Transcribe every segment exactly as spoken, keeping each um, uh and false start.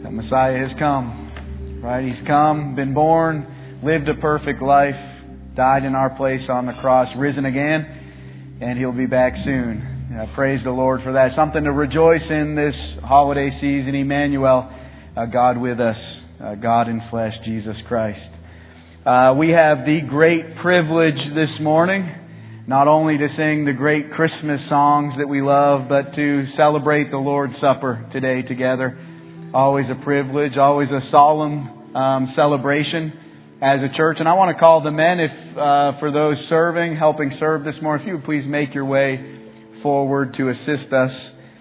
The Messiah has come, right? He's come, been born, lived a perfect life, died in our place on the cross, risen again, and He'll be back soon. Uh, praise the Lord for that. Something to rejoice in this holiday season. Emmanuel, uh, God with us, uh, God in flesh, Jesus Christ. Uh, we have the great privilege this morning, not only to sing the great Christmas songs that we love, but to celebrate the Lord's Supper today together. Always a privilege, always a solemn um, celebration as a church. And I want to call the men, if uh, for those serving, helping serve this morning, if you would please make your way forward to assist us.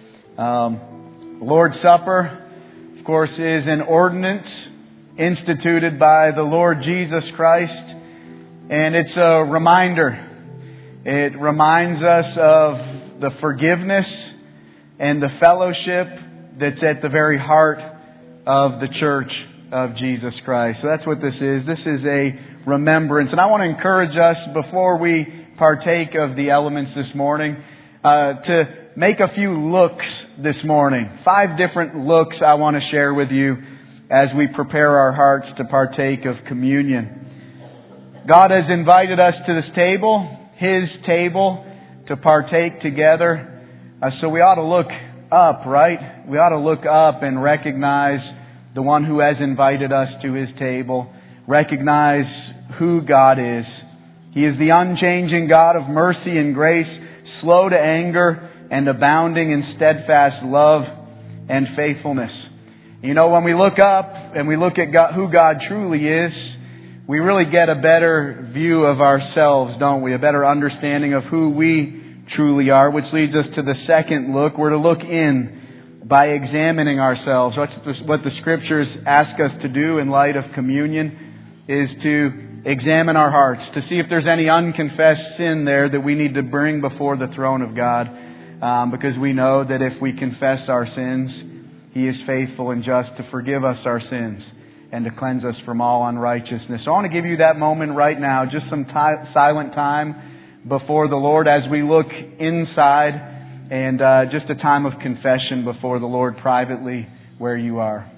Um, Lord's Supper, of course, is an ordinance instituted by the Lord Jesus Christ, and it's a reminder. It reminds us of the forgiveness and the fellowship that's at the very heart of the church of Jesus Christ. So that's what this is. This is a remembrance. And I want to encourage us, before we partake of the elements this morning, uh, to make a few looks this morning. Five different looks I want to share with you as we prepare our hearts to partake of communion. God has invited us to this table, His table, to partake together. Uh, so we ought to look up, right? We ought to look up and recognize the one who has invited us to His table. Recognize who God is. He is the unchanging God of mercy and grace, slow to anger and abounding in steadfast love and faithfulness. You know, when we look up and we look at God, who God truly is, we really get a better view of ourselves, don't we? A better understanding of who we truly are, which leads us to the second look. We're to look in by examining ourselves. What the Scriptures ask us to do in light of communion is to examine our hearts, to see if there's any unconfessed sin there that we need to bring before the throne of God, um, because we know that if we confess our sins, He is faithful and just to forgive us our sins and to cleanse us from all unrighteousness. So I want to give you that moment right now, just some t- silent time before the Lord as we look inside, and uh, just a time of confession before the Lord privately where you are.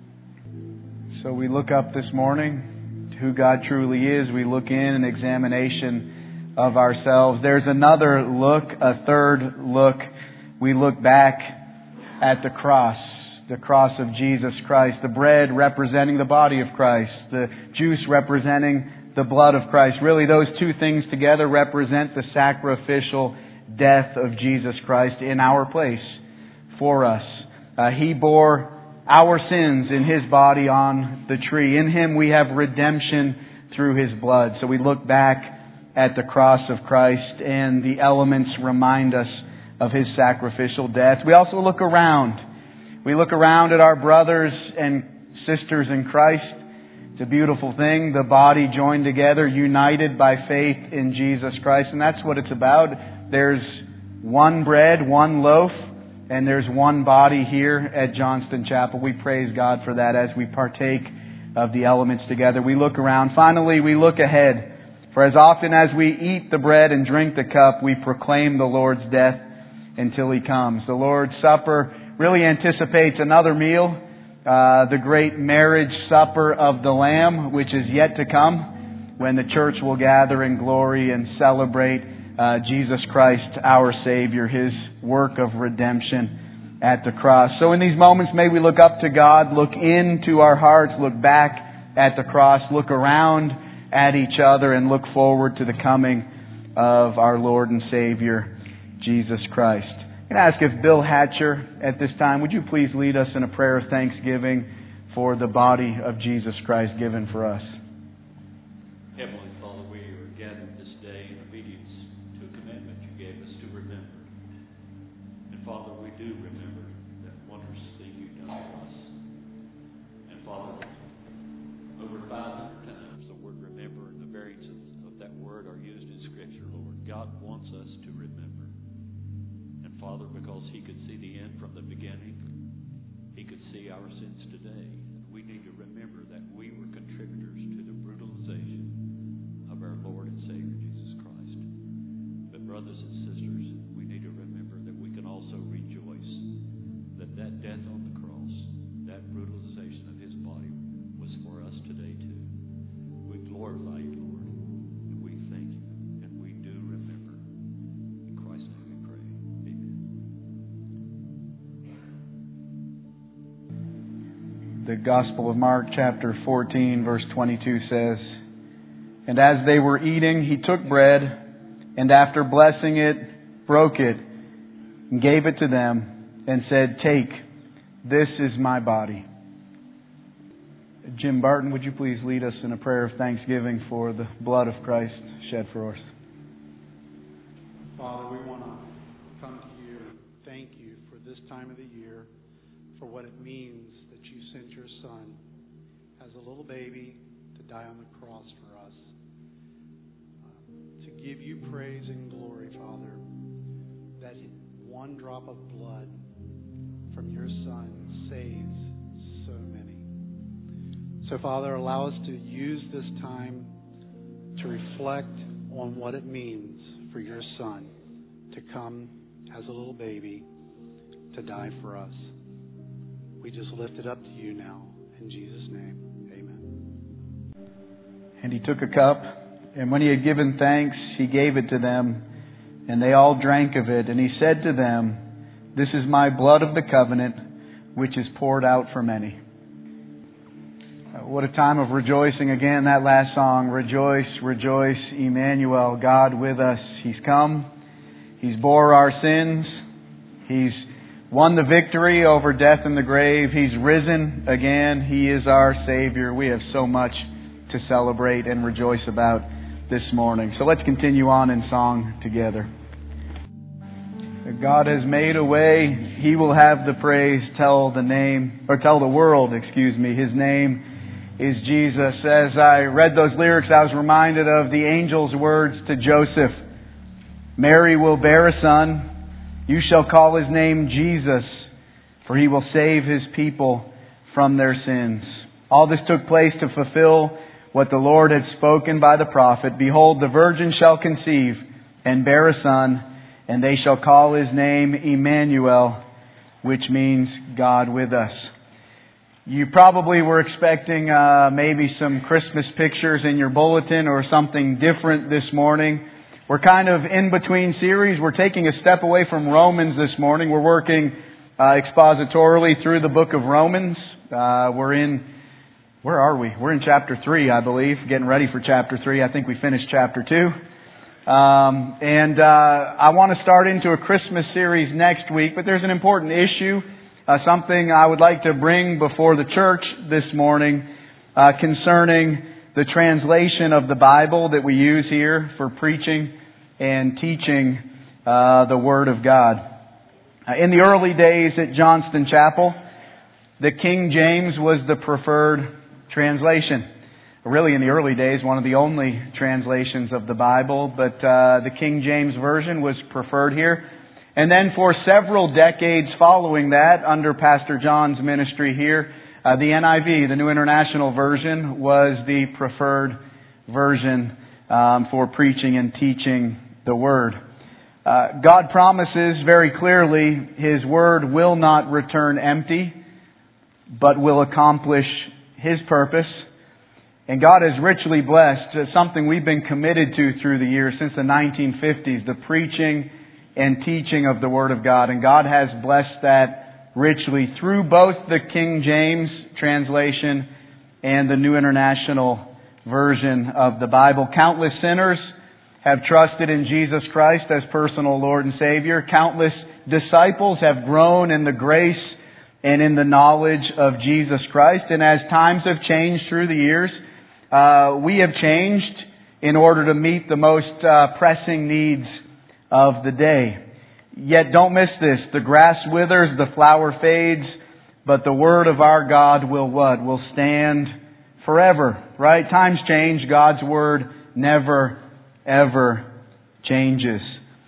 So we look up this morning to who God truly is. We look in an examination of ourselves. There's another look, a third look. We look back at the cross. The cross of Jesus Christ, the bread representing the body of Christ, the juice representing the blood of Christ. Really, those two things together represent the sacrificial death of Jesus Christ in our place for us. Uh, he bore our sins in His body on the tree. In Him we have redemption through His blood. So we look back at the cross of Christ, and the elements remind us of His sacrificial death. We also look around. We look around at our brothers and sisters in Christ. It's a beautiful thing. The body joined together, united by faith in Jesus Christ. And that's what it's about. There's one bread, one loaf, and there's one body here at Johnston Chapel. We praise God for that as we partake of the elements together. We look around. Finally, we look ahead. For as often as we eat the bread and drink the cup, we proclaim the Lord's death until He comes. The Lord's Supper really anticipates another meal, uh, the great marriage supper of the Lamb, which is yet to come, when the church will gather in glory and celebrate uh, Jesus Christ, our Savior, His work of redemption at the cross. So in these moments, may we look up to God, look into our hearts, look back at the cross, look around at each other, and look forward to the coming of our Lord and Savior, Jesus Christ. I'm going to ask if Bill Hatcher at this time, would you please lead us in a prayer of thanksgiving for the body of Jesus Christ given for us? Heavenly Father, we are gathered this day in obedience to a commandment you gave us to remember. And Father, we do remember that wondrous thing you've done for us. And Father, over five hundred times the word remember and the variants of that word are used in Scripture, Lord. God wants us to remember. Father, because He could see the end from the beginning, He could see our sins today. We need to remember that we were contributors to the brutalization of our Lord and Savior Jesus Christ. But brothers and sisters, we need to remember that we can also rejoice that that death on the cross, that brutalization, The Gospel of Mark, chapter fourteen, verse twenty-two says, "And as they were eating, he took bread, and after blessing it, broke it, and gave it to them, and said, 'Take, this is my body.'" Jim Barton, would you please lead us in a prayer of thanksgiving for the blood of Christ shed for us? Father, we want to come to you and thank you for this time of the year, for what it means that you sent your Son as a little baby to die on the cross for us. Uh, to give you praise and glory, Father, that one drop of blood from your Son saves so many. So, Father, allow us to use this time to reflect on what it means for your Son to come as a little baby to die for us. We just lift it up to you now. In Jesus' name, amen. And he took a cup, and when he had given thanks, he gave it to them, and they all drank of it. And he said to them, "This is my blood of the covenant, which is poured out for many." What a time of rejoicing. Again, that last song, "Rejoice, rejoice, Emmanuel, God with us." He's come. He's bore our sins. He's won the victory over death and the grave. He's risen again. He is our Savior. We have so much to celebrate and rejoice about this morning. So let's continue on in song together. God has made a way. He will have the praise. Tell the name, or tell the world, excuse me, His name is Jesus. As I read those lyrics, I was reminded of the angel's words to Joseph. "Mary will bear a son. You shall call his name Jesus, for he will save his people from their sins." All this took place to fulfill what the Lord had spoken by the prophet. "Behold, the virgin shall conceive and bear a son, and they shall call his name Emmanuel," which means God with us. You probably were expecting uh, maybe some Christmas pictures in your bulletin or something different this morning. We're kind of in between series. We're taking a step away from Romans this morning. We're working uh, expositorily through the book of Romans. Uh, we're in, where are we? We're in chapter three, I believe, getting ready for chapter three. I think we finished chapter two. Um, and uh, I want to start into a Christmas series next week, but there's an important issue. Uh, something I would like to bring before the church this morning uh, concerning the translation of the Bible that we use here for preaching and teaching uh, the Word of God. Uh, in the early days at Johnston Chapel, the King James was the preferred translation. Really, in the early days, one of the only translations of the Bible, but uh, the King James Version was preferred here. And then for several decades following that, under Pastor John's ministry here, uh, the N I V, the New International Version, was the preferred version um, for preaching and teaching the Word. Uh, God promises very clearly His Word will not return empty, but will accomplish His purpose. And God has richly blessed uh, something we've been committed to through the years, since the nineteen fifties, the preaching and teaching of the Word of God. And God has blessed that richly through both the King James translation and the New International Version of the Bible. Countless sinners have trusted in Jesus Christ as personal Lord and Savior. Countless disciples have grown in the grace and in the knowledge of Jesus Christ. And as times have changed through the years, uh, we have changed in order to meet the most uh, pressing needs of the day. Yet don't miss this. The grass withers, the flower fades, but the Word of our God will what? Will stand forever. Right? Times change. God's Word never, ever changes.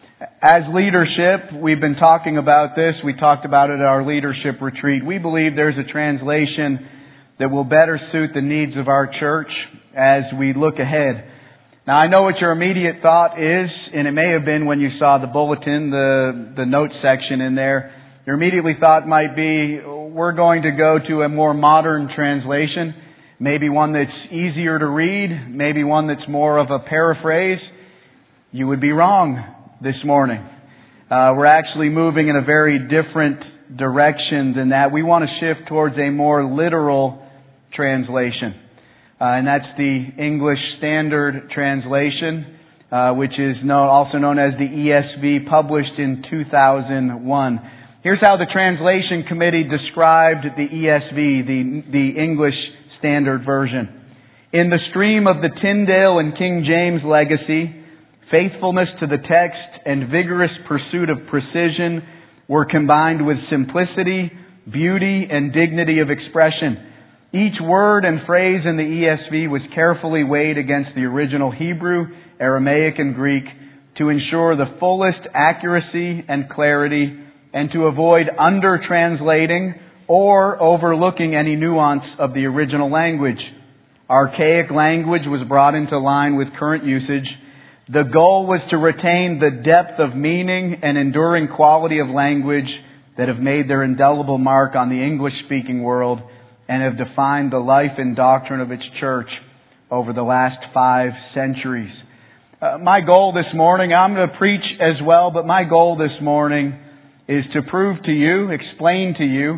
As leadership, we've been talking about this. We talked about it at our leadership retreat. We believe there's a translation that will better suit the needs of our church as we look ahead. Now, I know what your immediate thought is, and it may have been when you saw the bulletin, the, the notes section in there. Your immediate thought might be, we're going to go to a more modern translation, maybe one that's easier to read, maybe one that's more of a paraphrase. You would be wrong this morning. Uh, we're actually moving in a very different directions in that we want to shift towards a more literal translation. Uh, and that's the English Standard Translation, uh, which is known, also known as the E S V, published in two thousand one. Here's how the Translation Committee described the E S V, the, the English Standard Version. In the stream of the Tyndale and King James legacy, faithfulness to the text and vigorous pursuit of precision were combined with simplicity, beauty, and dignity of expression. Each word and phrase in the E S V was carefully weighed against the original Hebrew, Aramaic, and Greek to ensure the fullest accuracy and clarity and to avoid under-translating or overlooking any nuance of the original language. Archaic language was brought into line with current usage. The goal was to retain the depth of meaning and enduring quality of language that have made their indelible mark on the English-speaking world and have defined the life and doctrine of its church over the last five centuries. Uh, my goal this morning, I'm going to preach as well, but my goal this morning is to prove to you, explain to you,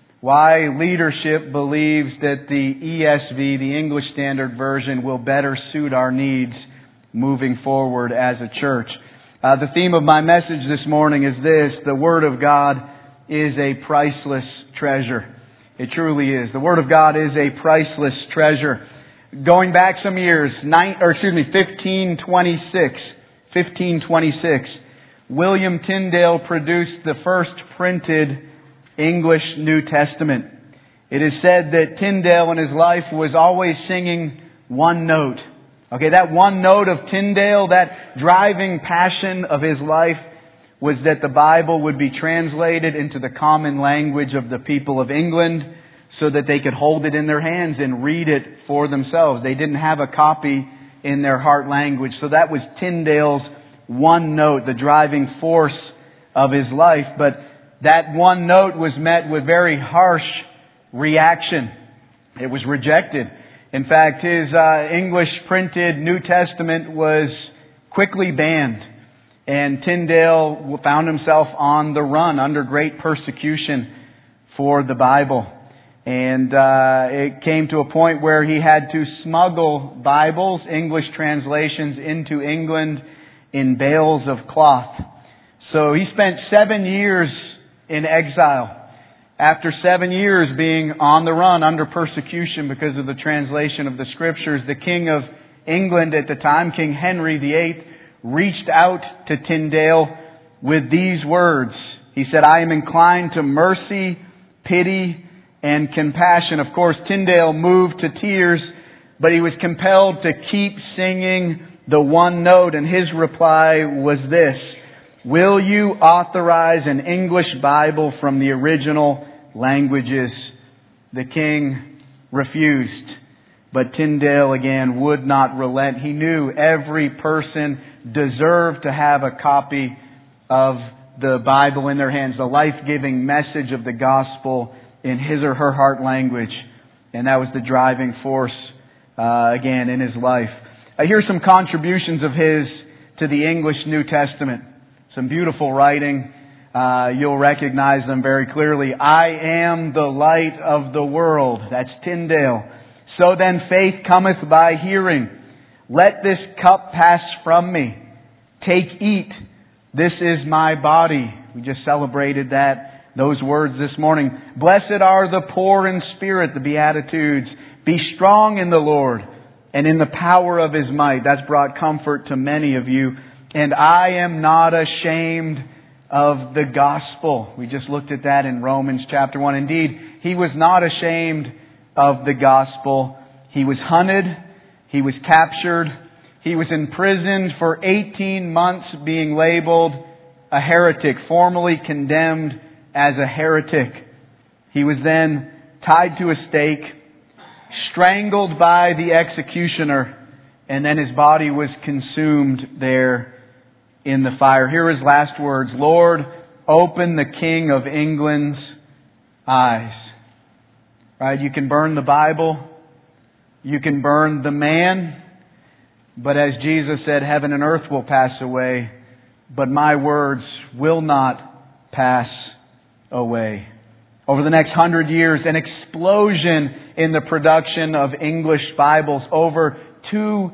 why leadership believes that the E S V, the English Standard Version, will better suit our needs moving forward as a church. Uh, the theme of my message this morning is this: the Word of God is a priceless treasure. It truly is. The Word of God is a priceless treasure. Going back some years, nine, or excuse me, fifteen twenty-six, fifteen twenty-six, William Tyndale produced the first printed English New Testament. It is said that Tyndale in his life was always singing one note. Okay, that one note of Tyndale, that driving passion of his life, was that the Bible would be translated into the common language of the people of England so that they could hold it in their hands and read it for themselves. They didn't have a copy in their heart language. So that was Tyndale's one note, the driving force of his life. But that one note was met with very harsh reaction. It was rejected. In fact, his uh, English printed New Testament was quickly banned. And Tyndale found himself on the run under great persecution for the Bible. And uh, it came to a point where he had to smuggle Bibles, English translations, into England in bales of cloth. So he spent seven years in exile. After seven years being on the run under persecution because of the translation of the Scriptures, the King of England at the time, King Henry the Eighth, reached out to Tyndale with these words. He said, "I am inclined to mercy, pity, and compassion." Of course, Tyndale moved to tears, but he was compelled to keep singing the one note, and his reply was this: "Will you authorize an English Bible from the original languages?" The king refused. But Tyndale, again, would not relent. He knew every person deserved to have a copy of the Bible in their hands, the life-giving message of the gospel in his or her heart language. And that was the driving force, uh, again, in his life. Uh, here's some contributions of his to the English New Testament. Some beautiful writing. Uh, you'll recognize them very clearly. "I am the light of the world." That's Tyndale. "So then faith cometh by hearing. Let this cup pass from me. Take, eat. This is my body." We just celebrated that, those words this morning. "Blessed are the poor in spirit," the Beatitudes. "Be strong in the Lord and in the power of His might." That's brought comfort to many of you. "And I am not ashamed of the gospel." We just looked at that in Romans chapter one. Indeed, he was not ashamed of the gospel. He was hunted. He was captured. He was imprisoned for eighteen months, being labeled a heretic, formally condemned as a heretic. He was then tied to a stake, strangled by the executioner, and then his body was consumed there in the fire. Here are his last words: "Lord, open the King of England's eyes." Right? You can burn the Bible. You can burn the man. But as Jesus said, heaven and earth will pass away, but my words will not pass away. Over the next hundred years, an explosion in the production of English Bibles. Over two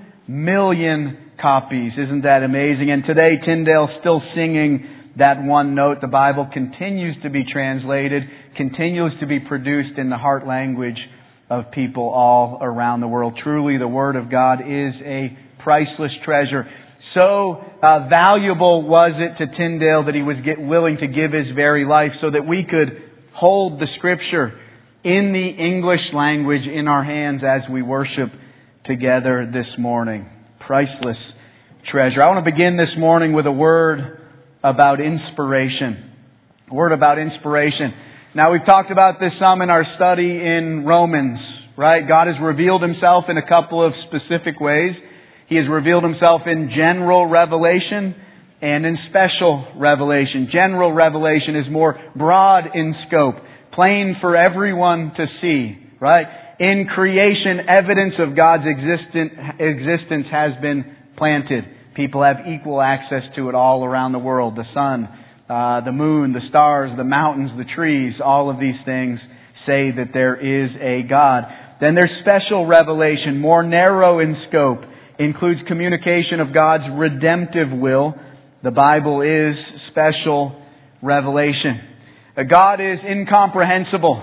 million copies. Isn't that amazing? And today, Tyndale's still singing that one note. The Bible continues to be translated, continues to be produced in the heart language of people all around the world. Truly, the Word of God is a priceless treasure. So uh, valuable was it to Tyndale that he was get, willing to give his very life so that we could hold the Scripture in the English language in our hands as we worship together this morning. Priceless treasure. I want to begin this morning with a word about inspiration. A word about inspiration. Now, we've talked about this some in our study in Romans, right? God has revealed Himself in a couple of specific ways. He has revealed Himself in general revelation and in special revelation. General revelation is more broad in scope, plain for everyone to see, right? In creation, evidence of God's existent, existence has been planted. People have equal access to it all around the world. The sun, uh, the moon, the stars, the mountains, the trees, all of these things say that there is a God. Then there's special revelation, more narrow in scope, includes communication of God's redemptive will. The Bible is special revelation. God is incomprehensible.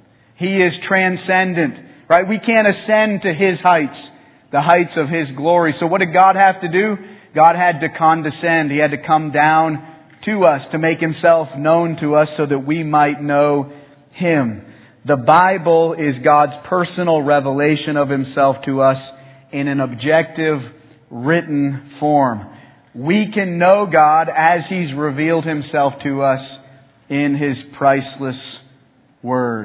He is transcendent, right? We can't ascend to His heights, the heights of His glory. So what did God have to do? God had to condescend. He had to come down to us to make Himself known to us so that we might know Him. The Bible is God's personal revelation of Himself to us in an objective, written form. We can know God as He's revealed Himself to us in His priceless Word.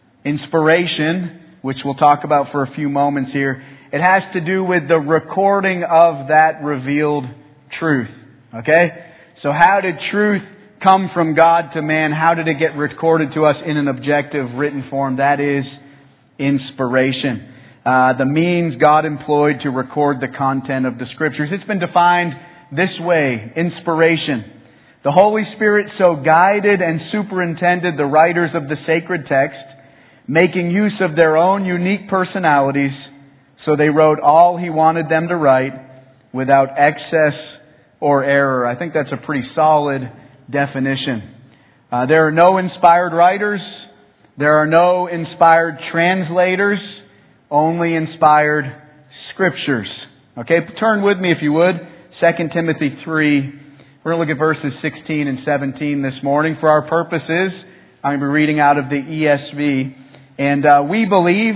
Inspiration, which we'll talk about for a few moments here, it has to do with the recording of that revealed truth. Okay? So how did truth come from God to man? How did it get recorded to us in an objective, written form? That is inspiration. Uh, the means God employed to record the content of the Scriptures. It's been defined this way, inspiration. The Holy Spirit so guided and superintended the writers of the sacred text, making use of their own unique personalities, so they wrote all He wanted them to write without excess or error. I think that's a pretty solid definition. Uh, there are no inspired writers. There are no inspired translators. Only inspired Scriptures. Okay, turn with me if you would. Second Timothy three. We're going to look at verses sixteen and seventeen this morning. For our purposes, I'm going to be reading out of the E S V. And uh, we believe,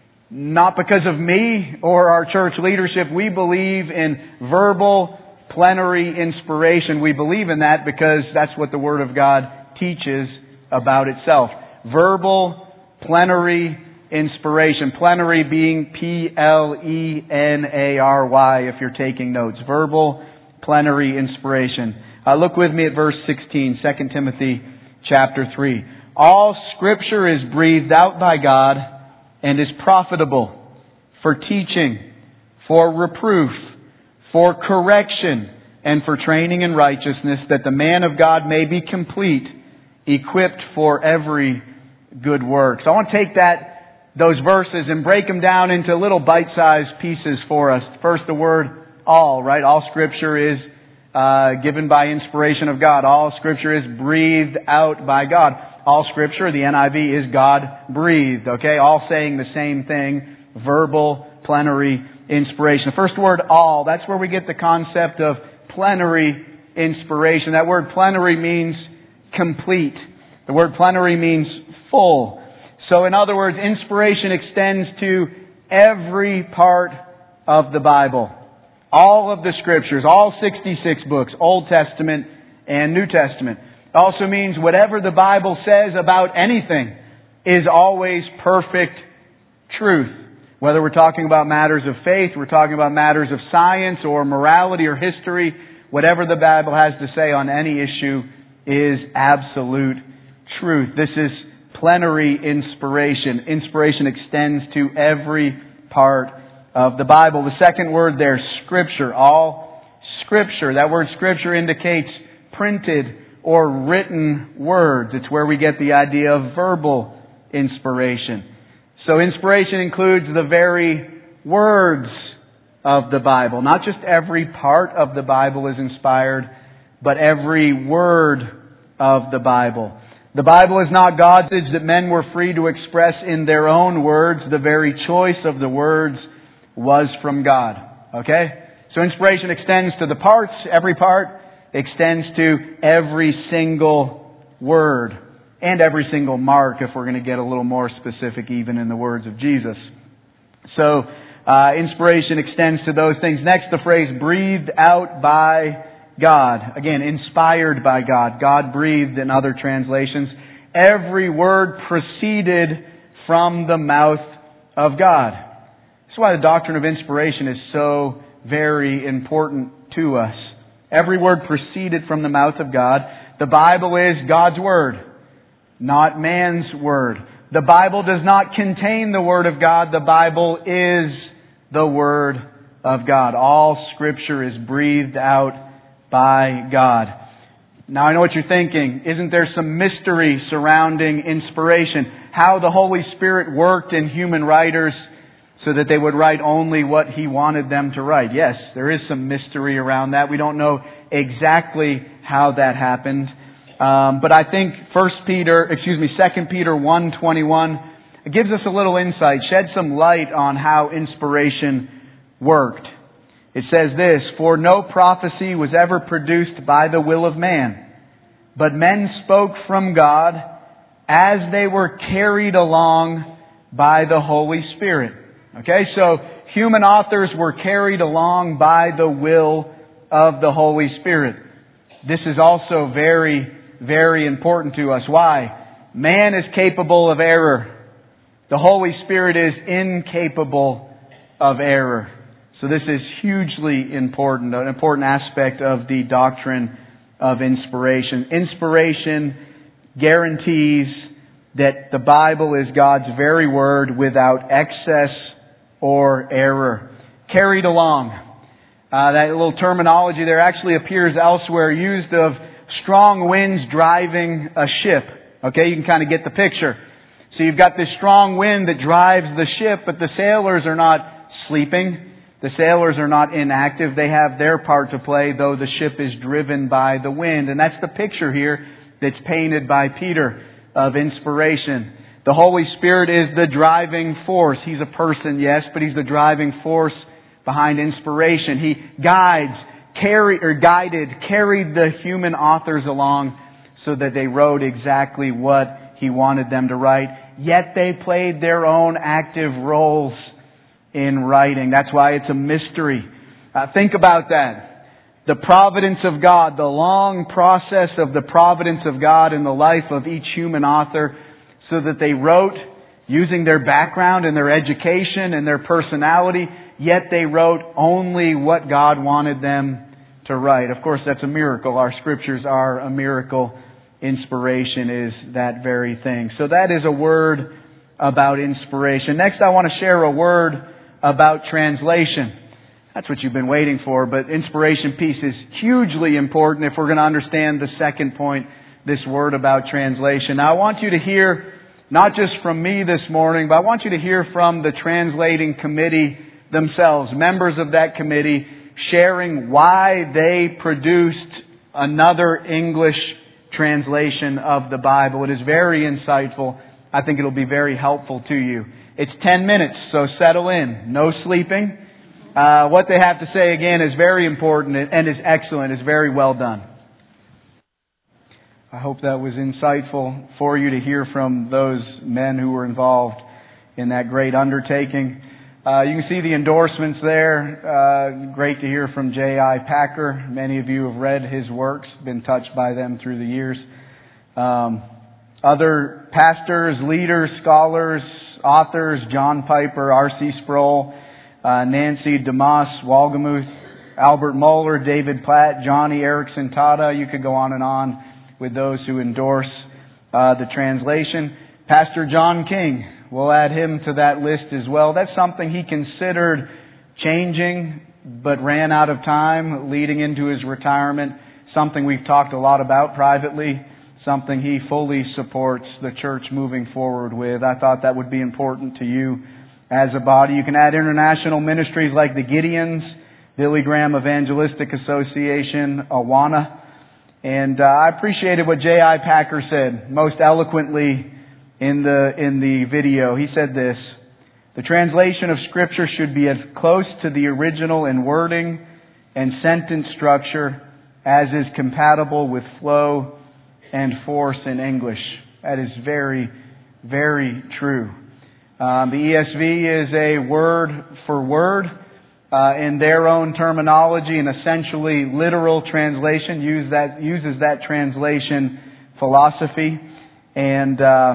not because of me or our church leadership, we believe in verbal plenary inspiration. We believe in that because that's what the Word of God teaches about itself. Verbal plenary inspiration. Plenary being P L E N A R Y if you're taking notes. Verbal plenary inspiration. Uh, look with me at verse sixteen, Second Timothy chapter three. All Scripture is breathed out by God and is profitable for teaching, for reproof, for correction, and for training in righteousness, that the man of God may be complete, equipped for every good work. So I want to take that those verses and break them down into little bite-sized pieces for us. First, the word all, right? All Scripture is uh, given by inspiration of God. All Scripture is breathed out by God. All Scripture, the N I V, is God-breathed, okay? All saying the same thing, verbal, plenary inspiration. The first word, all, that's where we get the concept of plenary inspiration. That word plenary means complete. The word plenary means full. So in other words, inspiration extends to every part of the Bible. All of the Scriptures, all sixty-six books, Old Testament and New Testament. Also means whatever the Bible says about anything is always perfect truth. Whether we're talking about matters of faith, we're talking about matters of science or morality or history, whatever the Bible has to say on any issue is absolute truth. This is plenary inspiration. Inspiration extends to every part of the Bible. The second word there, Scripture. All Scripture. That word Scripture indicates printed or written words. It's where we get the idea of verbal inspiration. So inspiration includes the very words of the Bible. Not just every part of the Bible is inspired, but every word of the Bible. The Bible is not God's message that men were free to express in their own words. The very choice of the words was from God. Okay? So inspiration extends to the parts, every part, extends to every single word, and every single mark, if we're going to get a little more specific even in the words of Jesus. So, uh, inspiration extends to those things. Next, the phrase, breathed out by God. Again, inspired by God. God breathed in other translations. Every word proceeded from the mouth of God. That's why the doctrine of inspiration is so very important to us. Every word proceeded from the mouth of God. The Bible is God's Word, not man's Word. The Bible does not contain the Word of God. The Bible is the Word of God. All Scripture is breathed out by God. Now I know what you're thinking. Isn't there some mystery surrounding inspiration? How the Holy Spirit worked in human writers so that they would write only what He wanted them to write. Yes, there is some mystery around that. We don't know exactly how that happened. Um, but I think First Peter, excuse me, Second Peter one twenty-one, it gives us a little insight, sheds some light on how inspiration worked. It says this, "For no prophecy was ever produced by the will of man, but men spoke from God as they were carried along by the Holy Spirit." Okay, so human authors were carried along by the will of the Holy Spirit. This is also very, very important to us. Why? Man is capable of error. The Holy Spirit is incapable of error. So this is hugely important, an important aspect of the doctrine of inspiration. Inspiration guarantees that the Bible is God's very word without excess or error. Carried along. Uh, that little terminology there actually appears elsewhere, used of strong winds driving a ship. Okay, you can kind of get the picture. So you've got this strong wind that drives the ship, but the sailors are not sleeping. The sailors are not inactive. They have their part to play, though the ship is driven by the wind. And that's the picture here that's painted by Peter of inspiration. The Holy Spirit is the driving force. He's a person, yes, but He's the driving force behind inspiration. He guides, carry, or guided, carried the human authors along so that they wrote exactly what He wanted them to write. Yet they played their own active roles in writing. That's why it's a mystery. Uh, think about that. The providence of God, the long process of the providence of God in the life of each human author, so that they wrote using their background and their education and their personality, yet they wrote only what God wanted them to write. Of course, that's a miracle. Our Scriptures are a miracle. Inspiration is that very thing. So that is a word about inspiration. Next, I want to share a word about translation. That's what you've been waiting for, but inspiration piece is hugely important if we're going to understand the second point, this word about translation. Now, I want you to hear not just from me this morning, but I want you to hear from the translating committee themselves, members of that committee, sharing why they produced another English translation of the Bible. It is very insightful. I think it'll be very helpful to you. It's ten minutes, so settle in. No sleeping. Uh, what they have to say, again, is very important and is excellent. It's very well done. I hope that was insightful for you to hear from those men who were involved in that great undertaking. Uh, you can see the endorsements there. Uh, great to hear from J I Packer. Many of you have read his works, been touched by them through the years. Um, other pastors, leaders, scholars, authors, John Piper, R C Sproul, uh, Nancy DeMoss, Walgemuth, Albert Mohler, David Platt, Johnny Erickson Tada. You could go on and on with those who endorse uh, the translation. Pastor John King, we'll add him to that list as well. That's something he considered changing, but ran out of time leading into his retirement. something we've talked a lot about privately, something he fully supports the church moving forward with. I thought that would be important to you as a body. You can add international ministries like the Gideons, Billy Graham Evangelistic Association, Awana. And uh, I appreciated what J I Packer said most eloquently in the in the video. He said this: the translation of Scripture should be as close to the original in wording and sentence structure as is compatible with flow and force in English. That is very, very true. Um, the E S V is a word for word uh, in their own terminology, an essentially literal translation. Use that uses that translation philosophy, and uh,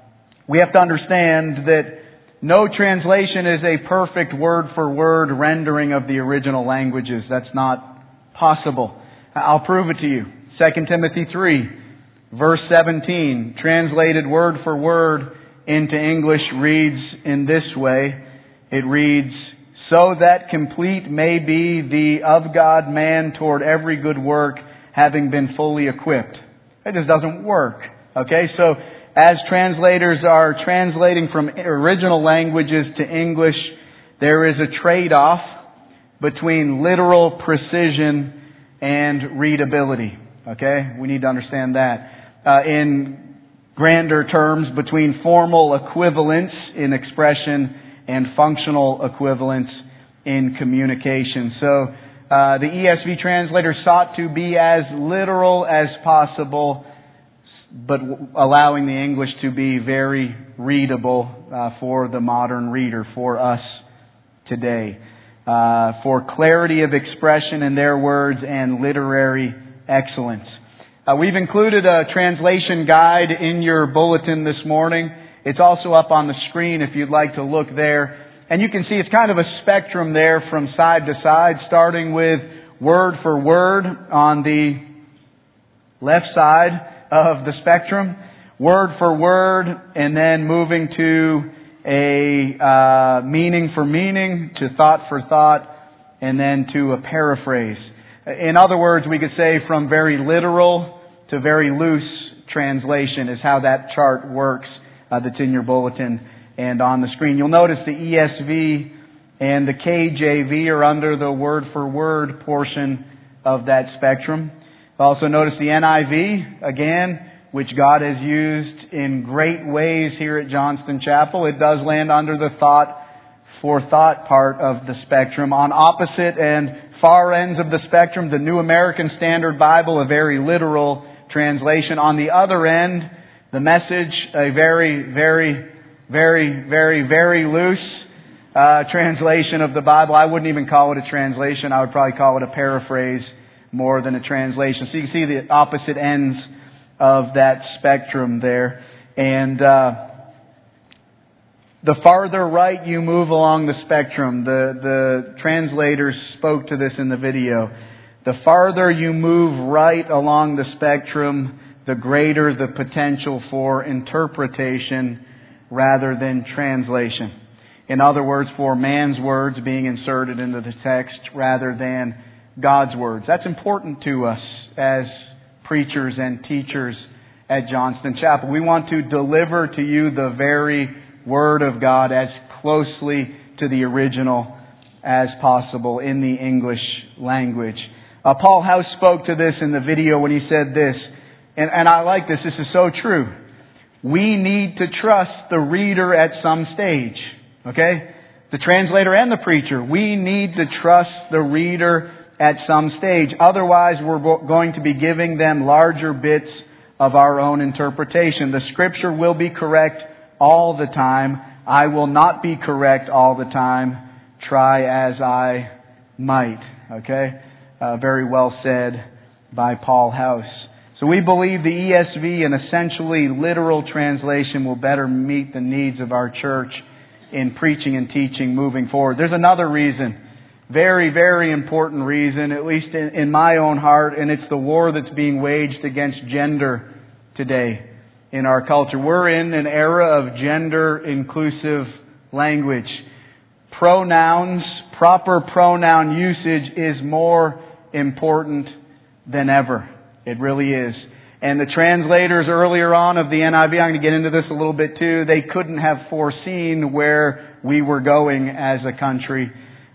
we have to understand that no translation is a perfect word for word rendering of the original languages. That's not possible. I'll prove it to you. Second Timothy three, verse seventeen, translated word for word into English, reads in this way. It reads, "So that complete may be the of God man toward every good work, having been fully equipped." It just doesn't work. Okay, so as translators are translating from original languages to English, there is a trade-off between literal precision and readability. Okay? We need to understand that. Uh, in grander terms, between formal equivalence in expression and functional equivalence in communication. So, uh, the E S V translator sought to be as literal as possible, but allowing the English to be very readable uh, for the modern reader, for us today. Uh, for clarity of expression in their words and literary excellence. Uh, we've included a translation guide in your bulletin this morning. It's also up on the screen if you'd like to look there. And you can see it's kind of a spectrum there from side to side, starting with word for word on the left side of the spectrum, word for word, and then moving to a uh, meaning for meaning, to thought for thought, and then to a paraphrase. In other words, we could say from very literal to very loose translation is how that chart works uh, that's in your bulletin and on the screen. You'll notice the E S V and the K J V are under the word for word portion of that spectrum. Also notice the N I V, again, which God has used in great ways here at Johnston Chapel. It does land under the thought for thought part of the spectrum. On opposite and far ends of the spectrum, the New American Standard Bible, a very literal translation. On the other end, the Message, a very, very, very, very, very loose uh, translation of the Bible. I wouldn't even call it a translation. I would probably call it a paraphrase more than a translation. So you can see the opposite ends of that spectrum there. And uh, the farther right you move along the spectrum, the, the translators spoke to this in the video, the farther you move right along the spectrum, the greater the potential for interpretation rather than translation. In other words, for man's words being inserted into the text rather than God's words. That's important to us as preachers and teachers at Johnston Chapel. We want to deliver to you the very Word of God as closely to the original as possible in the English language. Uh, Paul House spoke to this in the video when he said this, and, and I like this, this is so true. We need to trust the reader at some stage. Okay? The translator and the preacher. We need to trust the reader at some stage. Otherwise, we're going to be giving them larger bits of our own interpretation. The Scripture will be correct all the time. I will not be correct all the time. Try as I might. Okay? Uh, very well said by Paul House. So we believe the E S V, an essentially literal translation, will better meet the needs of our church in preaching and teaching moving forward. There's another reason. Very, very important reason, at least in, in my own heart, and it's the war that's being waged against gender today in our culture. We're in an era of gender-inclusive language. Pronouns, proper pronoun usage is more important than ever. It really is. And the translators earlier on of the N I V, I'm going to get into this a little bit too, they couldn't have foreseen where we were going as a country.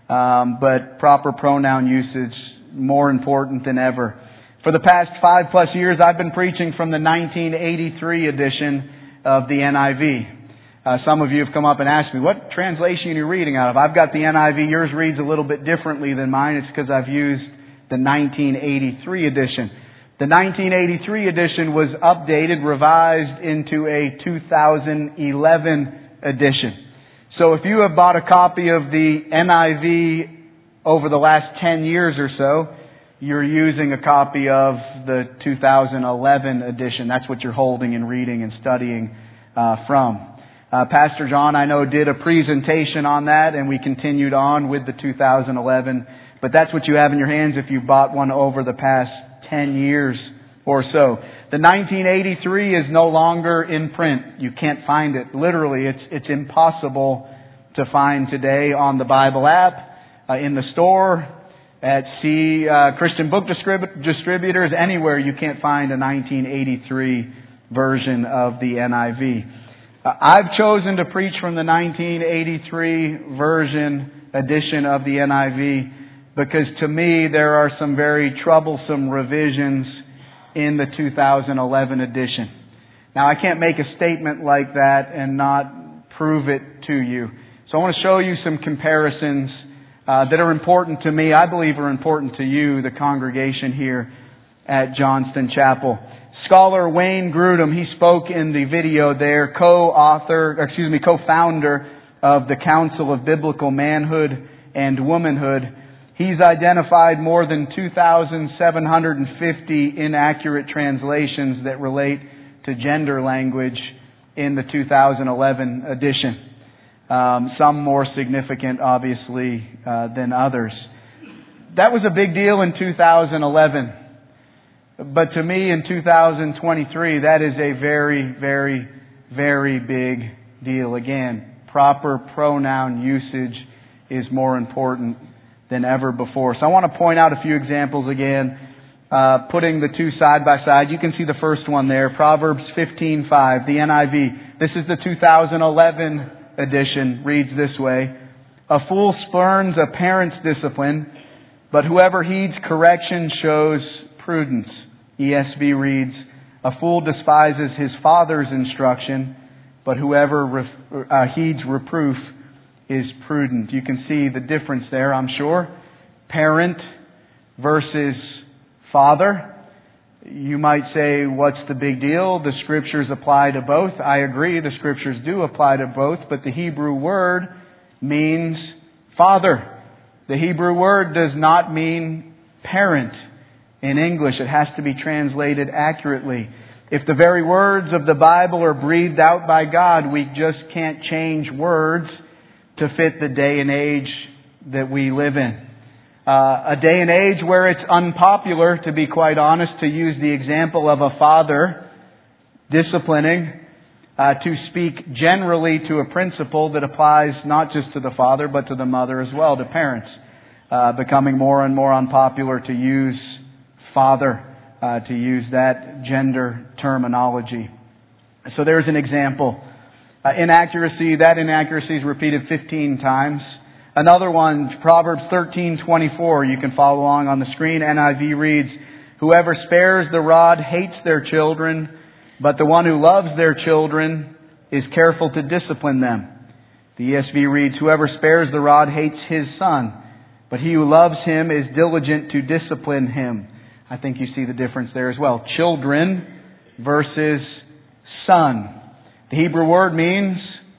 Um, but proper pronoun usage, more important than ever. For the past five plus years, I've been preaching from the nineteen eighty-three edition of the N I V. Uh, some of you have come up and asked me, what translation are you reading out of? I've got the N I V. Yours reads a little bit differently than mine. It's because I've used the nineteen eighty-three edition. The nineteen eighty-three edition was updated, revised into a two thousand eleven edition. So if you have bought a copy of the N I V over the last ten years or so, you're using a copy of the two thousand eleven edition. That's what you're holding and reading and studying uh, from. Uh, Pastor John, I know, did a presentation on that, and we continued on with the two thousand eleven. But that's what you have in your hands if you bought one over the past ten years or so. The nineteen eighty-three is no longer in print. You can't find it. Literally, it's it's impossible to find today on the Bible app, uh, in the store, at C uh, Christian Book Distrib- Distributors, anywhere you can't find a nineteen eighty-three version of the N I V. Uh, I've chosen to preach from the nineteen eighty-three version edition of the N I V because to me there are some very troublesome revisions in the two thousand eleven edition. Now I can't make a statement like that and not prove it to you. So I want to show you some comparisons uh, that are important to me, I believe are important to you, the congregation here at Johnston Chapel. Scholar Wayne Grudem, he spoke in the video there, co-author, excuse me, co-founder of the Council of Biblical Manhood and Womanhood. He's identified more than two thousand seven hundred fifty inaccurate translations that relate to gender language in the two thousand eleven edition. Um, some more significant, obviously, uh, than others. That was a big deal in two thousand eleven. But to me, in two thousand twenty-three, that is a very, very, very big deal. Again, proper pronoun usage is more important than ever before. So I want to point out a few examples again, uh, putting the two side by side. You can see the first one there, Proverbs fifteen five, the N I V. This is the two thousand eleven edition, reads this way: a fool spurns a parent's discipline, but whoever heeds correction shows prudence. E S V reads, a fool despises his father's instruction, but whoever ref, uh, heeds reproof is prudent. You can see the difference there, I'm sure. Parent versus father. You might say, what's the big deal? The Scriptures apply to both. I agree, the Scriptures do apply to both, but the Hebrew word means father. The Hebrew word does not mean parent in English. It has to be translated accurately. If the very words of the Bible are breathed out by God, we just can't change words to fit the day and age that we live in. Uh, a day and age where it's unpopular, to be quite honest, to use the example of a father disciplining, uh, to speak generally to a principle that applies not just to the father, but to the mother as well, to parents. Uh, becoming more and more unpopular to use father, uh, to use that gender terminology. So there's an example. Uh, inaccuracy, that inaccuracy is repeated fifteen times. Another one, Proverbs thirteen twenty-four. You can follow along on the screen. N I V reads, whoever spares the rod hates their children, but the one who loves their children is careful to discipline them. The E S V reads, whoever spares the rod hates his son, but he who loves him is diligent to discipline him. I think you see the difference there as well. Children versus son. The Hebrew word means,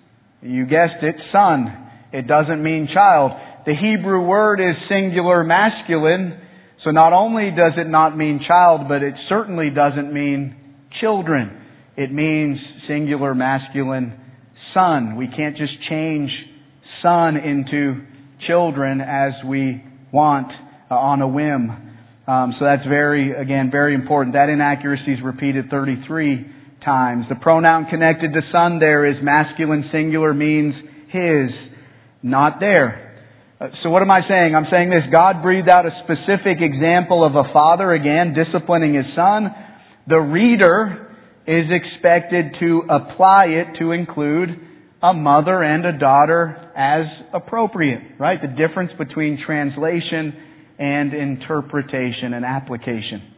you guessed it, son. It doesn't mean child. The Hebrew word is singular masculine, so not only does it not mean child, but it certainly doesn't mean children. It means singular masculine son. We can't just change son into children as we want uh, on a whim. Um, so that's very, again, very important. That inaccuracy is repeated thirty-three times. The pronoun connected to son there is masculine singular, means his, not there. Uh, so what am I saying? I'm saying this. God breathed out a specific example of a father, again, disciplining his son. The reader is expected to apply it to include a mother and a daughter as appropriate, right? The difference between translation and interpretation and application.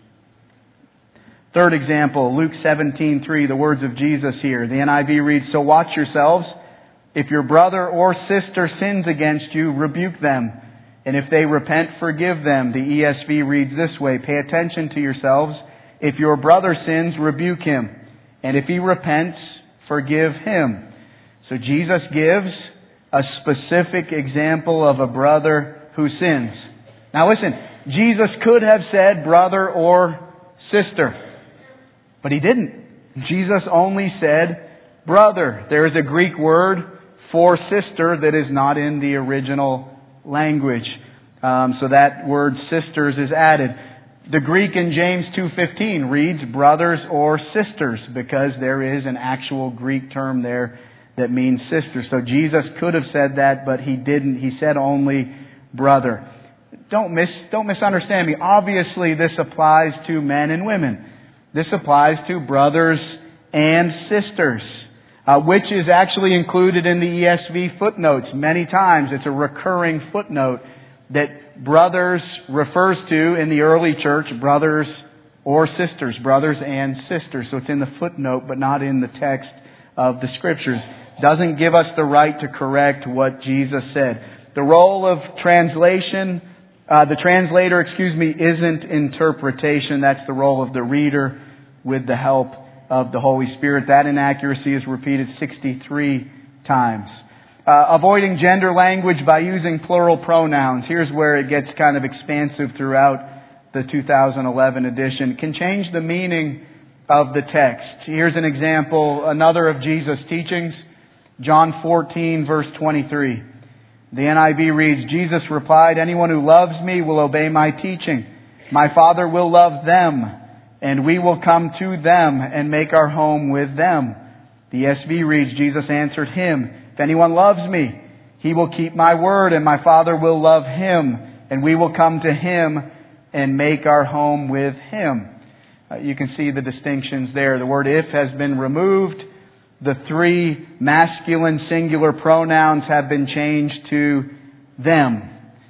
Third example, Luke seventeen three, the words of Jesus here. The N I V reads, "So watch yourselves. If your brother or sister sins against you, rebuke them. And if they repent, forgive them." The E S V reads this way, "Pay attention to yourselves. If your brother sins, rebuke him. And if he repents, forgive him." So Jesus gives a specific example of a brother who sins. Now listen, Jesus could have said brother or sister, but He didn't. Jesus only said brother. There is a Greek word for sister that is not in the original language. Um, so that word sisters is added. The Greek in James two fifteen reads brothers or sisters because there is an actual Greek term there that means sister. So Jesus could have said that, but He didn't. He said only brother. Don't mis don't misunderstand me. Obviously, this applies to men and women. This applies to brothers and sisters, uh, which is actually included in the E S V footnotes many times. It's a recurring footnote that brothers refers to in the early church, brothers or sisters, brothers and sisters. So it's in the footnote, but not in the text of the Scriptures. Doesn't give us the right to correct what Jesus said. The role of translation, uh, the translator, excuse me, isn't interpretation. That's the role of the reader with the help of the Holy Spirit. That inaccuracy is repeated sixty-three times. Uh, avoiding gender language by using plural pronouns. Here's where it gets kind of expansive throughout the two thousand eleven edition. It can change the meaning of the text. Here's an example, another of Jesus' teachings. John fourteen, verse twenty-three. The N I V reads, "Jesus replied, 'Anyone who loves me will obey my teaching. My Father will love them, and we will come to them and make our home with them.' The E S V reads, Jesus answered him, 'If anyone loves me, he will keep my word, and my Father will love him, and we will come to him and make our home with him.'" Uh, you can see the distinctions there. The word "if" has been removed. The three masculine singular pronouns have been changed to them.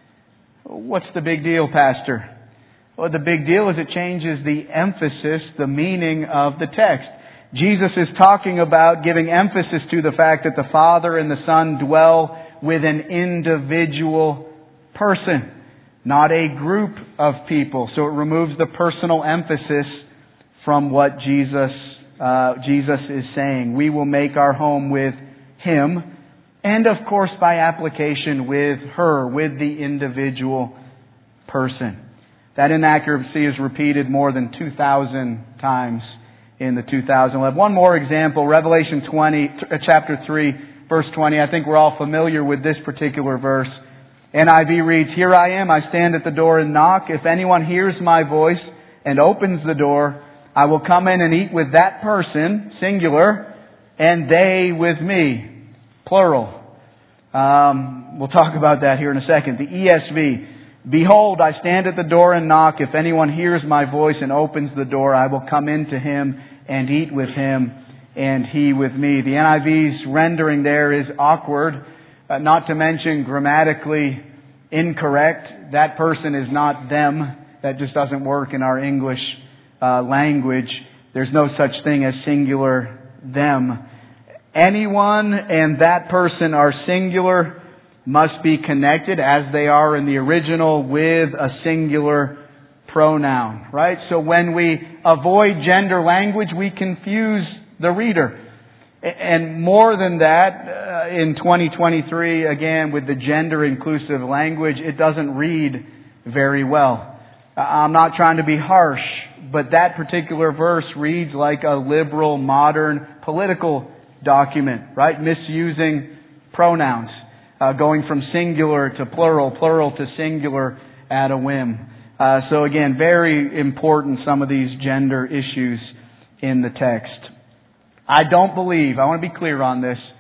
What's the big deal, Pastor? Well, the big deal is it changes the emphasis, the meaning of the text. Jesus is talking about giving emphasis to the fact that the Father and the Son dwell with an individual person, not a group of people. So it removes the personal emphasis from what Jesus uh, Jesus is saying. We will make our home with Him, and of course by application with her, with the individual person. That inaccuracy is repeated more than two thousand times in the two thousand eleven. One more example, Revelation twenty, chapter three, verse twenty. I think we're all familiar with this particular verse. N I V reads, "Here I am, I stand at the door and knock. If anyone hears my voice and opens the door, I will come in and eat with that person," singular, "and they with me," plural. Um, we'll talk about that here in a second. The E S V, "Behold, I stand at the door and knock. If anyone hears my voice and opens the door, I will come in to him and eat with him, and he with me." The N I V's rendering there is awkward, uh, not to mention grammatically incorrect. That person is not them. That just doesn't work in our English uh, language. There's no such thing as singular them. Anyone and that person are singular, must be connected as they are in the original with a singular pronoun, right? So when we avoid gender language, we confuse the reader. And more than that, uh, in twenty twenty-three, again, with the gender inclusive language, it doesn't read very well. Uh, I'm not trying to be harsh, but that particular verse reads like a liberal, modern, political document, right? Misusing pronouns. Uh, going from singular to plural, plural to singular at a whim. Uh, so again, very important, some of these gender issues in the text. I don't believe, I want to be clear on this,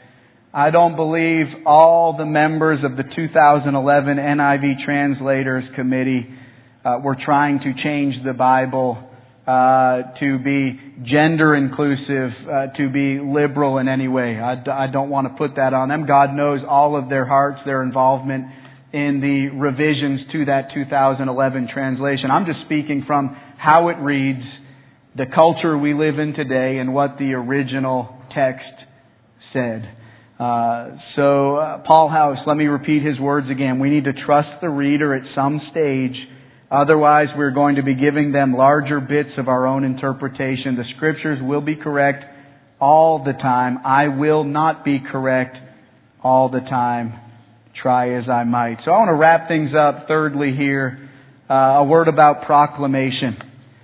I don't believe all the members of the two thousand eleven N I V Translators Committee uh, were trying to change the Bible uh, to be gender inclusive, uh, to be liberal in any way. I, d- I don't want to put that on them. God knows all of their hearts, their involvement in the revisions to that two thousand eleven translation. I'm just speaking from how it reads, the culture we live in today, and what the original text said. Uh, so, uh, Paul House, let me repeat his words again. We need to trust the reader at some stage. Otherwise, we're going to be giving them larger bits of our own interpretation. The Scriptures will be correct all the time. I will not be correct all the time, try as I might. So I want to wrap things up thirdly here, uh, a word about proclamation.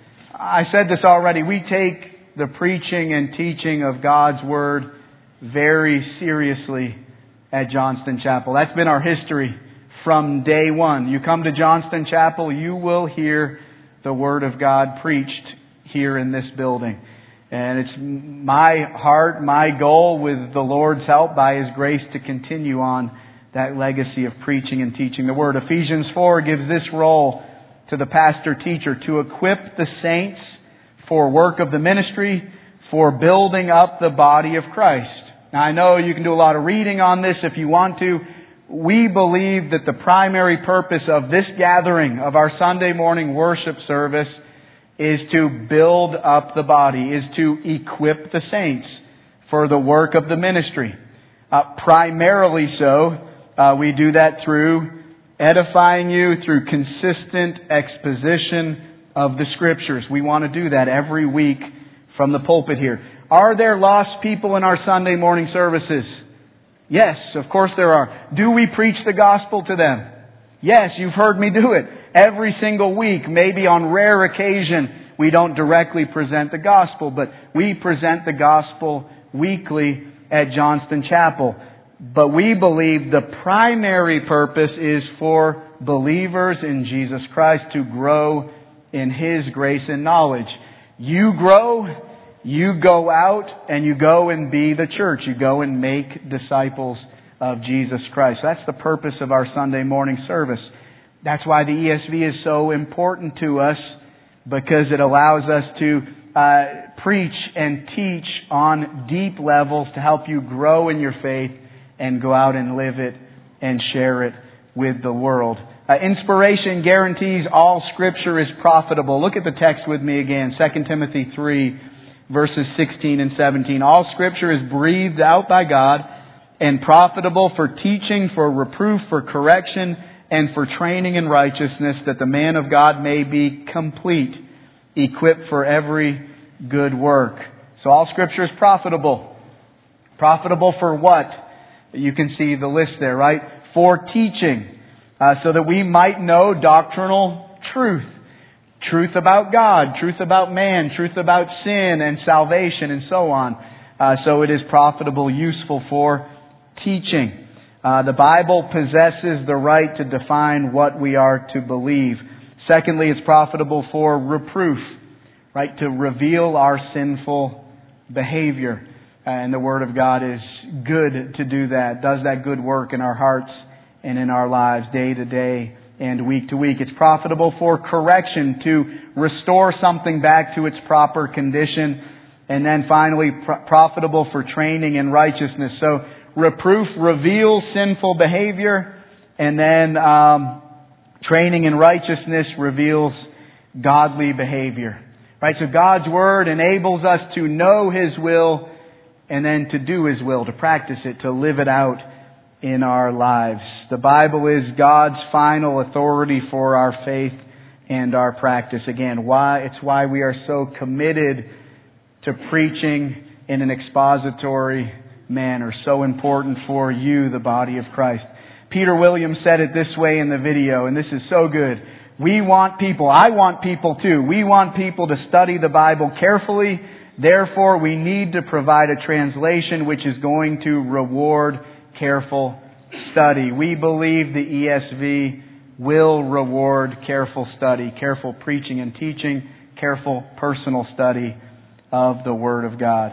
I said this already. We take the preaching and teaching of God's Word very seriously at Johnston Chapel. That's been our history from day one. You come to Johnston Chapel, you will hear the Word of God preached here in this building. And it's my heart, my goal, with the Lord's help, by His grace, to continue on that legacy of preaching and teaching the Word. Ephesians four gives this role to the pastor-teacher: to equip the saints for work of the ministry, for building up the body of Christ. Now, I know you can do a lot of reading on this if you want to. We believe that the primary purpose of this gathering, of our Sunday morning worship service, is to build up the body, is to equip the saints for the work of the ministry. Uh, primarily so, uh, we do that through edifying you, through consistent exposition of the Scriptures. We want to do that every week from the pulpit here. Are there lost people in our Sunday morning services? Yes, of course there are. Do we preach the gospel to them? Yes, you've heard me do it every single week. Maybe on rare occasion we don't directly present the gospel, but we present the gospel weekly at Johnston Chapel. But we believe the primary purpose is for believers in Jesus Christ to grow in His grace and knowledge. You grow, you go out, and you go and be the church. You go and make disciples of Jesus Christ. That's the purpose of our Sunday morning service. That's why the E S V is so important to us, because it allows us to uh, preach and teach on deep levels to help you grow in your faith and go out and live it and share it with the world. Uh, inspiration guarantees all Scripture is profitable. Look at the text with me again, Second Timothy three, verses sixteen and seventeen. All Scripture is breathed out by God and profitable for teaching, for reproof, for correction, and for training in righteousness, that the man of God may be complete, equipped for every good work. So all Scripture is profitable. Profitable for what? You can see the list there, right? For teaching, uh, so that we might know doctrinal truth. Truth about God, truth about man, truth about sin and salvation, and so on. Uh, so it is profitable, useful for teaching. Uh, the Bible possesses the right to define what we are to believe. Secondly, it's profitable for reproof, right? To reveal our sinful behavior. And the Word of God is good to do that, does that good work in our hearts and in our lives day to day and week to week. It's profitable for correction, to restore something back to its proper condition. And then finally, pro- profitable for training in righteousness. So reproof reveals sinful behavior, and then um, training in righteousness reveals godly behavior. Right? So God's Word enables us to know His will, and then to do His will, to practice it, to live it out in our lives. The Bible is God's final authority for our faith and our practice. Again, why it's why we are so committed to preaching in an expository manner. So important for you, the body of Christ. Peter Williams said it this way in the video, and this is so good. We want people, I want people too, we want people to study the Bible carefully. Therefore, we need to provide a translation which is going to reward careful study. We believe the E S V will reward careful study, careful preaching and teaching, careful personal study of the Word of God.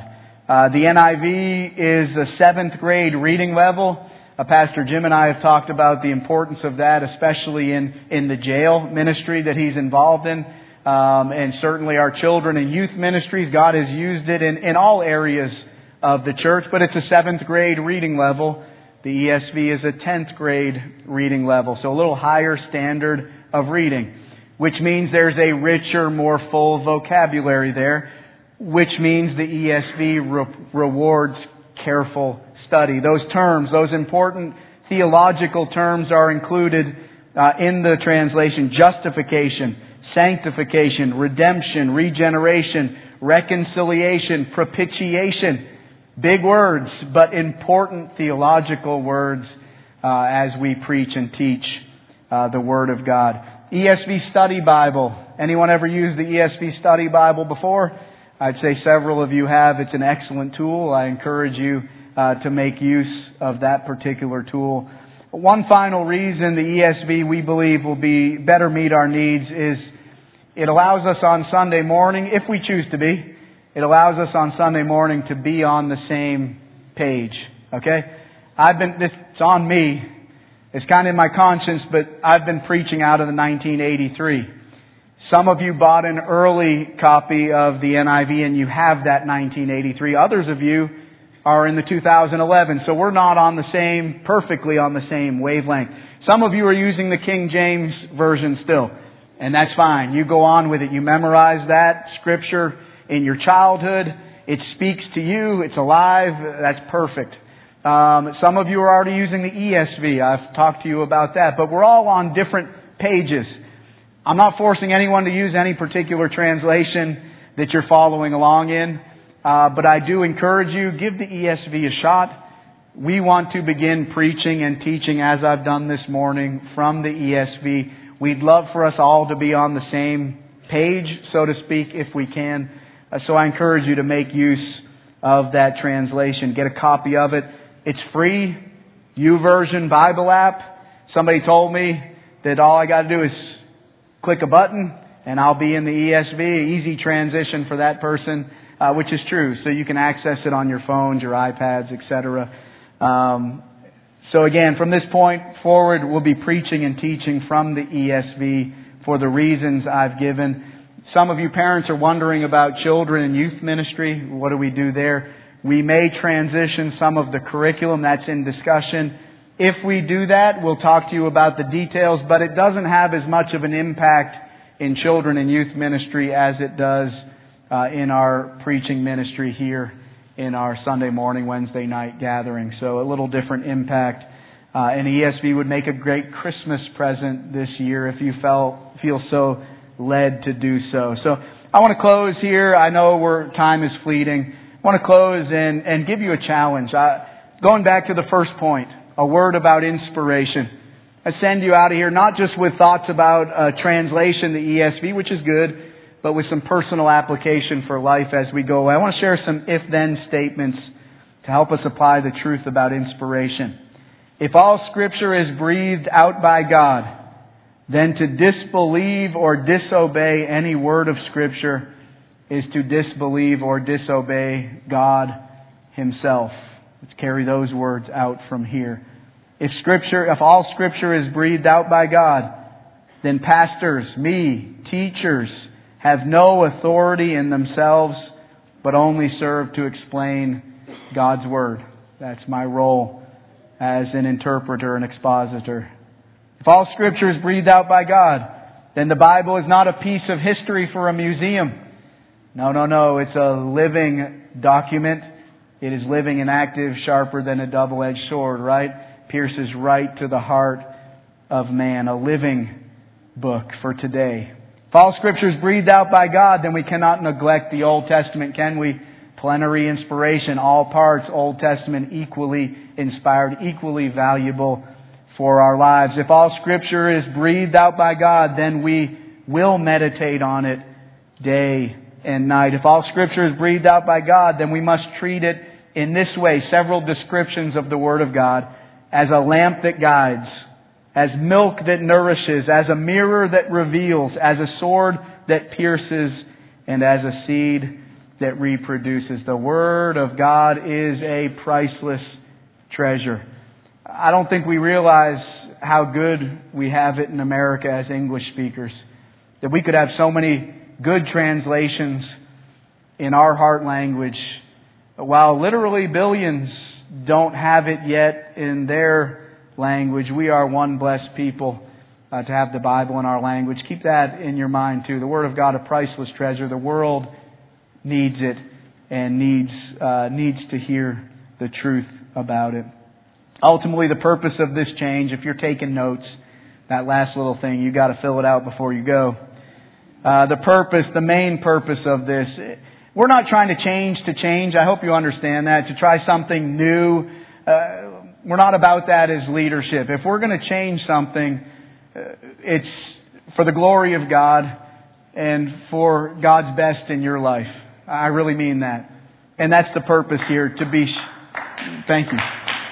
Uh, the N I V is a seventh grade reading level. Uh, Pastor Jim and I have talked about the importance of that, especially in, in the jail ministry that he's involved in. Um, and certainly our children and youth ministries. God has used it in, in all areas of the church, but it's a seventh grade reading level. The E S V is a tenth grade reading level, so a little higher standard of reading, which means there's a richer, more full vocabulary there, which means the E S V re- rewards careful study. Those terms, those important theological terms are included uh, in the translation: justification, sanctification, redemption, regeneration, reconciliation, propitiation. Big words, but important theological words uh, as we preach and teach uh, the Word of God. E S V Study Bible. Anyone ever used the E S V Study Bible before? I'd say several of you have. It's an excellent tool. I encourage you uh, to make use of that particular tool. One final reason the E S V we believe will be better meet our needs is it allows us on Sunday morning, if we choose to be, it allows us on Sunday morning to be on the same page. Okay? I've been, this, it's on me. It's kind of in my conscience, but I've been preaching out of the nineteen eighty-three. Some of you bought an early copy of the N I V and you have that nineteen eighty-three. Others of you are in the two thousand eleven. So we're not on the same, perfectly on the same wavelength. Some of you are using the King James Version still. And that's fine. You go on with it. You memorize that Scripture in your childhood. It speaks to you. It's alive. That's perfect. Um, some of you are already using the E S V. I've talked to you about that. But we're all on different pages. I'm not forcing anyone to use any particular translation that you're following along in. Uh, but I do encourage you, give the E S V a shot. We want to begin preaching and teaching, as I've done this morning, from the E S V. We'd love for us all to be on the same page, so to speak, if we can. Uh, so I encourage you to make use of that translation. Get a copy of it. It's free. YouVersion Bible app. Somebody told me that all I got to do is click a button and I'll be in the E S V. Easy transition for that person, uh, which is true. So you can access it on your phones, your iPads, et cetera. Um, so again, from this point forward, we'll be preaching and teaching from the E S V for the reasons I've given. Some of you parents are wondering about children and youth ministry. What do we do there? We may transition some of the curriculum. That's in discussion. If we do that, we'll talk to you about the details, but it doesn't have as much of an impact in children and youth ministry as it does uh, in our preaching ministry here in our Sunday morning, Wednesday night gathering. So a little different impact. Uh, and E S V would make a great Christmas present this year if you felt, feel so led to do so. So I want to close here. I know we're, time is fleeting. I want to close and, and give you a challenge. I, going back to the first point, a word about inspiration. I send you out of here not just with thoughts about uh, translation, the E S V, which is good, but with some personal application for life as we go away. I want to share some if-then statements to help us apply the truth about inspiration. If all Scripture is breathed out by God, then to disbelieve or disobey any word of Scripture is to disbelieve or disobey God Himself. Let's carry those words out from here. If Scripture, if all Scripture is breathed out by God, then pastors, me, teachers, have no authority in themselves, but only serve to explain God's Word. That's my role as an interpreter and expositor. If all Scripture is breathed out by God, then the Bible is not a piece of history for a museum. No, no, no. It's a living document. It is living and active, sharper than a double-edged sword, right? Pierces right to the heart of man. A living book for today. If all Scripture is breathed out by God, then we cannot neglect the Old Testament, can we? Plenary inspiration, all parts, Old Testament, equally inspired, equally valuable for our lives. If all Scripture is breathed out by God, then we will meditate on it day and night. If all Scripture is breathed out by God, then we must treat it in this way. Several descriptions of the Word of God as a lamp that guides, as milk that nourishes, as a mirror that reveals, as a sword that pierces, and as a seed that reproduces. The Word of God is a priceless treasure. I don't think we realize how good we have it in America as English speakers. That we could have so many good translations in our heart language, while literally billions don't have it yet in their language. We are one blessed people uh, to have the Bible in our language. Keep that in your mind too. The Word of God, a priceless treasure. The world needs it and needs uh, needs to hear the truth about it. Ultimately, the purpose of this change, if you're taking notes, that last little thing, you got to fill it out before you go. Uh, the purpose, the main purpose of this, we're not trying to change to change. I hope you understand that. To try something new. Uh, we're not about that as leadership. If we're going to change something, uh, it's for the glory of God and for God's best in your life. I really mean that. And that's the purpose here, to be... Sh- Thank you.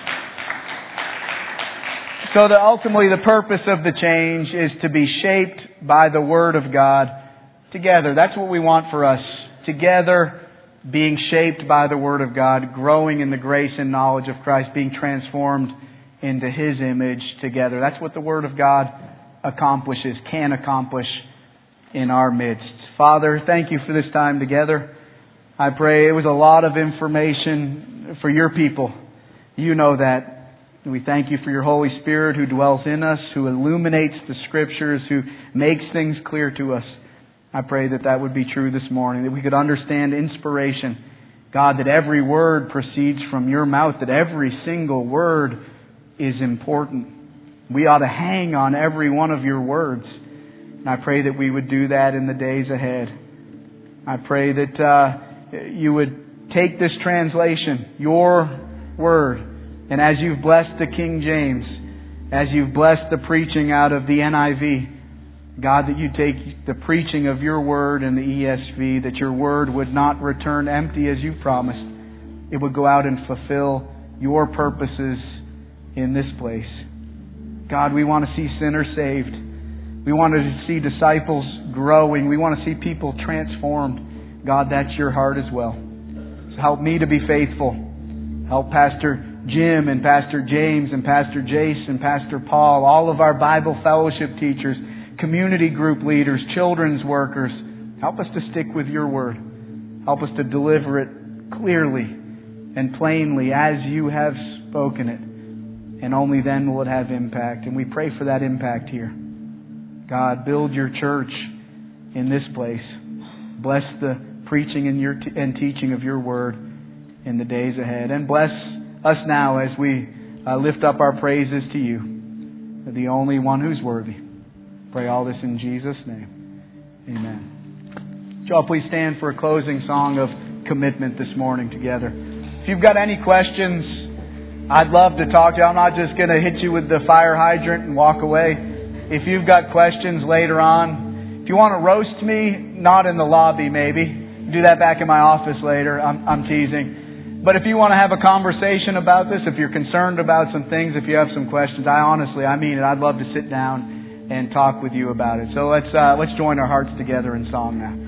So that ultimately the purpose of the change is to be shaped by the Word of God together. That's what we want for us. Together, being shaped by the Word of God, growing in the grace and knowledge of Christ, being transformed into His image together. That's what the Word of God accomplishes, can accomplish in our midst. Father, thank you for this time together. I pray it was a lot of information for your people. You know that. We thank you for your Holy Spirit who dwells in us, who illuminates the Scriptures, who makes things clear to us. I pray that that would be true this morning, that we could understand inspiration. God, that every word proceeds from your mouth, that every single word is important. We ought to hang on every one of your words. And I pray that we would do that in the days ahead. I pray that uh, you would take this translation, your word, and as you've blessed the King James, as you've blessed the preaching out of the N I V, God, that you take the preaching of your word in the E S V, that your word would not return empty as you promised. It would go out and fulfill your purposes in this place. God, we want to see sinners saved. We want to see disciples growing. We want to see people transformed. God, that's your heart as well. So help me to be faithful. Help Pastor Jim and Pastor James and Pastor Jace and Pastor Paul, all of our Bible fellowship teachers, community group leaders, children's workers. Help us to stick with your word. Help us to deliver it clearly and plainly as you have spoken it. And only then will it have impact. And we pray for that impact here. God, build your church in this place. Bless the preaching and, your t- and teaching of your word in the days ahead. And bless us now as we uh, lift up our praises to you, the only one who's worthy. Pray all this in Jesus' name. Amen. Would y'all please stand for a closing song of commitment this morning together. If you've got any questions, I'd love to talk to you. I'm not just going to hit you with the fire hydrant and walk away. If you've got questions later on, if you want to roast me, not in the lobby maybe. Do that back in my office later. I'm, I'm teasing. But if you want to have a conversation about this, if you're concerned about some things, if you have some questions, I honestly, I mean it. I'd love to sit down and talk with you about it. So let's uh, let's join our hearts together in song now.